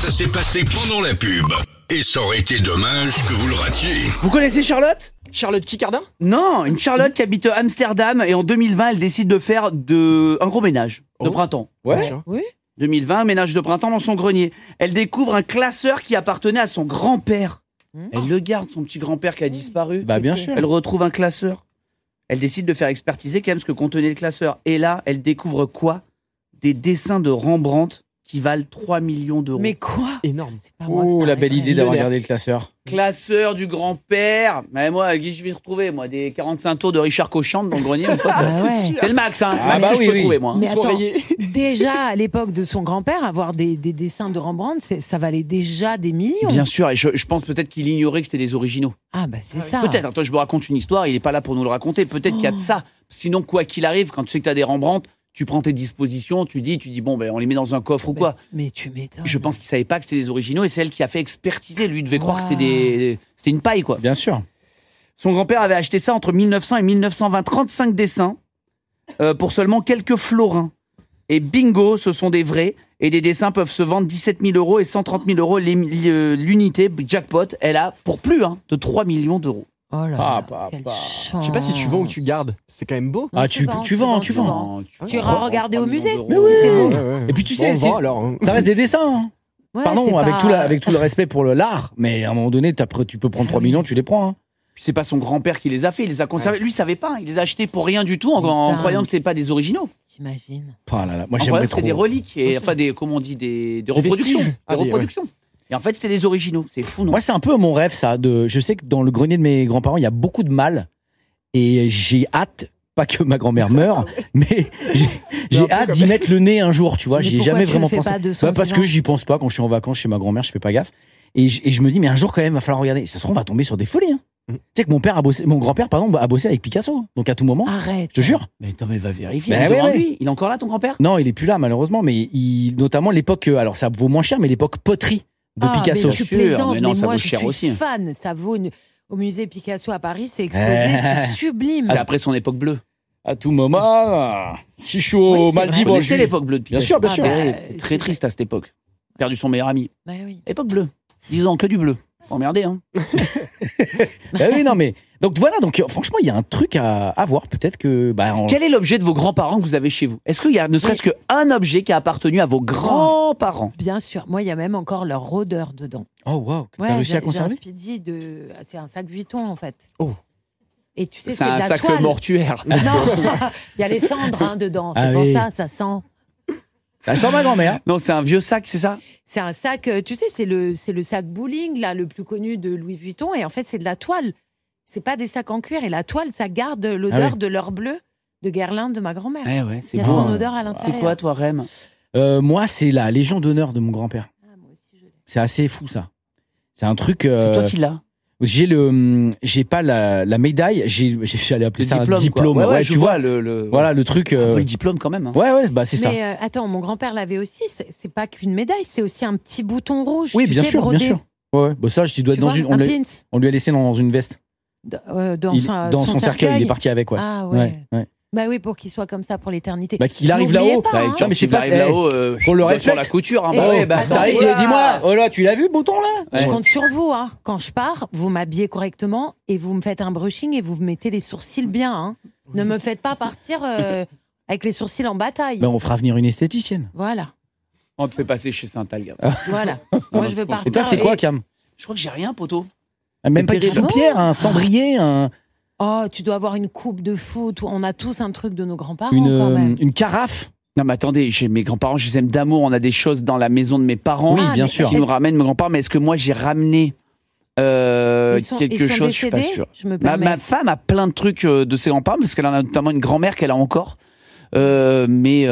Ça s'est passé pendant la pub. Et ça aurait été dommage que vous le ratiez. Vous connaissez Charlotte ? Charlotte Kikardin ? Non, une Charlotte qui habite à Amsterdam et en 2020, elle décide de faire un gros ménage de printemps. Ouais. Oui. 2020, ménage de printemps dans son grenier. Elle découvre un classeur qui appartenait à son grand-père. Elle le garde, son petit grand-père qui a disparu. Bah bien sûr. Elle retrouve un classeur. Elle décide de faire expertiser quand même ce que contenait le classeur. Et là, elle découvre quoi ? Des dessins de Rembrandt qui valent 3 millions d'euros. Mais quoi ? Énorme. C'est pas moi que Oh, ça la belle arriverait. idée d'avoir gardé le classeur. Classeur du grand-père. Mais moi, qui je vais retrouver moi, des 45 tours de Richard Cochante dans le grenier. Mon pote. Ah ouais. C'est le max, hein. Ah Max bah que oui, je peux oui. trouver, moi. Mais attends, Soirée. déjà à l'époque de son grand-père, avoir des dessins de Rembrandt, ça valait déjà des millions. Bien sûr, et je pense peut-être qu'il ignorait que c'était des originaux. Ah bah c'est ça. Peut-être. Attends, je vous raconte une histoire, il n'est pas là pour nous le raconter. Peut-être qu'il y a de ça. Sinon, quoi qu'il arrive, quand tu sais que tu as des Rembrandt, tu prends tes dispositions, tu dis bon, ben, on les met dans un coffre ou quoi. Mais tu m'étonnes. Je pense qu'il savait pas que c'était des originaux et c'est elle qui a fait expertiser. Lui, il devait croire que c'était une paille, quoi. Bien sûr. Son grand-père avait acheté ça entre 1900 et 1920, 35 dessins pour seulement quelques florins. Et bingo, ce sont des vrais. Et des dessins peuvent se vendre 17 000 euros et 130 000 euros l'unité. Jackpot, elle a pour plus de 3 millions d'euros. Oh là Ah, là, quelle chance. Je sais pas si tu vends ou tu gardes. C'est quand même beau. Ah, tu vends. Tu iras regarder au musée. Mais oui. C'est beau. Et puis tu Bon, sais, on c'est- vend, alors. ça reste des dessins. Hein. Ouais, Pardon, c'est avec tout le respect pour l'art, mais à un moment donné, tu peux prendre 3 millions, tu les prends. Hein. Puis c'est pas son grand-père qui les a fait, il les a conservés. Lui, il savait pas, il les a achetés pour rien du tout en Putain. croyant que c'était pas des originaux. T'imagines. Oh là là, moi En j'aimerais croyant que trop. c'était des reliques, et, enfin des reproductions. vestiges. Ah, Des reproductions. Et en fait, c'était des originaux. C'est fou, non ? Moi, c'est un peu mon rêve, ça. Je sais que dans le grenier de mes grands-parents, il y a beaucoup de mâles. Et j'ai hâte, pas que ma grand-mère meure, mais j'ai hâte d'y mettre le nez un jour, tu vois. Mais J'y ai pourquoi jamais tu vraiment le fais pensé. pas de son Parce vivant que j'y pense pas quand je suis en vacances chez ma grand-mère, je fais pas gaffe. Et je me dis, mais un jour quand même, va falloir regarder. Ça se trouve, on va tomber sur des folies. Hein. Tu sais que mon grand-père, pardon, a bossé avec Picasso. Hein. Donc à tout moment, Arrête. je te jure. Mais attends, mais va vérifier. Ben devant ouais. lui. Il est encore là, ton grand-père ? Non, il est plus là, malheureusement, mais notamment l'époque, alors ça vaut moins cher, mais l'époque poterie de Picasso. Mais tu Sûr, plaisantes, mais non, ça moi vaut je cher suis aussi. fan. Ça vaut au musée Picasso à Paris, c'est exposé, c'est sublime. C'était après son époque bleue. À tout moment, si chaud, Oui, c'est mal vrai. dit, Vous connaissez l'époque bleue de Bien Picasso ? sûr, bien Ah sûr. bah, C'était très c'est triste à cette époque. Perdu son meilleur ami. Ouais, oui. Époque bleue. 10 ans, que du bleu. Emmerdé, hein. Bah oui, non, mais. Donc voilà, franchement, il y a un truc à voir. Peut-être que. Quel est l'objet de vos grands-parents que vous avez chez vous ? Est-ce qu'il y a ne serait-ce qu'un objet qui a appartenu à vos grands-parents ? Bien sûr. Moi, il y a même encore leur odeur dedans. Oh, wow. T'as Ouais, réussi à j'ai un conserver Speedy c'est un sac Vuitton en fait. Oh. Et tu sais, C'est c'est de un la sac toile. mortuaire. Non, il y a les cendres dedans. C'est Ah pour oui. ça sent. Ça sent ma grand-mère. Non, c'est un vieux sac, c'est ça ? C'est un sac, tu sais, c'est le sac bowling, là, le plus connu de Louis Vuitton. Et en fait, c'est de la toile. C'est pas des sacs en cuir. Et la toile, ça garde l'odeur oui. de l'or bleu de guirlande de ma grand-mère. Eh ouais, Il c'est y a beau. son odeur à l'intérieur. C'est quoi, toi, Rem ? Moi, c'est la Légion d'honneur de mon grand-père. Ah, moi aussi, je l'ai. C'est assez fou, ça. C'est un truc. C'est toi qui l'as. J'ai pas la médaille. J'allais appeler ça un diplôme. Quoi. Ouais, tu vois. le Voilà, le truc. un peu le diplôme quand même. Hein. Ouais, bah c'est ça. Mais attends, mon grand-père l'avait aussi. C'est pas qu'une médaille, c'est aussi un petit bouton rouge. Oui, tu bien sais, sûr, brodé. bien sûr. Ouais, bah ça, je dois Tu être dans vois, une. un pins On lui a laissé dans une veste. dans Dans son cercueil, il est parti avec, ouais. Ah ouais. Ouais. Bah oui, pour qu'il soit comme ça pour l'éternité. Bah, qu'il arrive N'oubliez là-haut. pas, Bah, hein. non, mais c'est pas arrive là-haut. qu'on le sur respecte. la couture. Hein, Eh, bah ouais, bah, attendez, T'arrives, dis-moi, oh là, tu l'as vu le bouton là Je Ouais. compte sur vous, hein. Quand je pars, vous m'habillez correctement et vous me faites un brushing et vous me mettez les sourcils bien. Hein. Ne me faites pas partir avec les sourcils en bataille. Bah, on fera venir une esthéticienne. Voilà, On te fait passer chez Saint-Alga. voilà. Moi, je veux partir. Et toi, c'est quoi, Cam? Je crois que j'ai rien, poteau. Même pas une terrible. soupière, un cendrier, Oh, tu dois avoir une coupe de foot. On a tous un truc de nos grands-parents quand même. une carafe. Non, mais attendez, mes grands-parents, je les aime d'amour. On a des choses dans la maison de mes parents Oui, bien mais sûr. qui nous ramènent mes grands-parents. Mais est-ce que moi, j'ai ramené Ils sont quelque chose? Je suis pas décédés. sûr. Je me permets. Ma femme a plein de trucs de ses grands-parents parce qu'elle en a notamment une grand-mère qu'elle a encore. Mais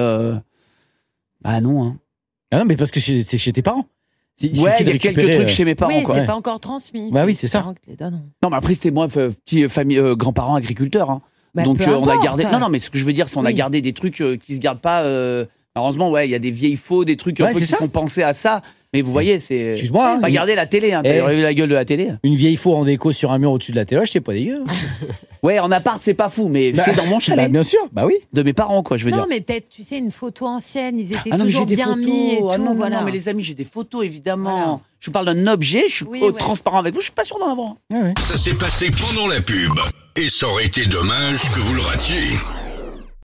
bah non. Hein. Ah non, mais parce que c'est chez tes parents. Il Ouais, suffit il de y a quelques récupérer, trucs chez mes parents. Oui, quoi. c'est pas encore transmis. Bah oui, c'est ça. les parents qui les donnent. Non, mais après, c'était moi, petit famille, grands-parents agriculteurs. Hein. Bah, Donc peu on a importe. gardé. Non, mais ce que je veux dire, c'est on a Oui. gardé des trucs qui se gardent pas Heureusement, ouais, il y a des vieilles faux, des trucs un Ouais, peu c'est qui ça. font penser à ça. Mais vous voyez, c'est. Excuse-moi, hein, Regardez la télé, hein. T'as vu la gueule de la télé. une vieille faux en déco sur un mur au-dessus de la télé, c'est pas dégueu. Ouais, en appart, c'est pas fou, mais fait dans mon chalet. Bah, bien sûr, bah oui. De mes parents, quoi, je veux Non, dire. mais peut-être, tu sais, une photo ancienne, ils étaient Ah non, mais toujours j'ai des bien photos. mis et tout. Ah non, voilà. non, mais les amis, j'ai des photos, évidemment. Voilà. Je vous parle d'un objet, je suis Oui, ouais. transparent avec vous, je suis pas sûr d'en avoir. Ça s'est passé pendant la pub. Et ça aurait été dommage que vous le ratiez.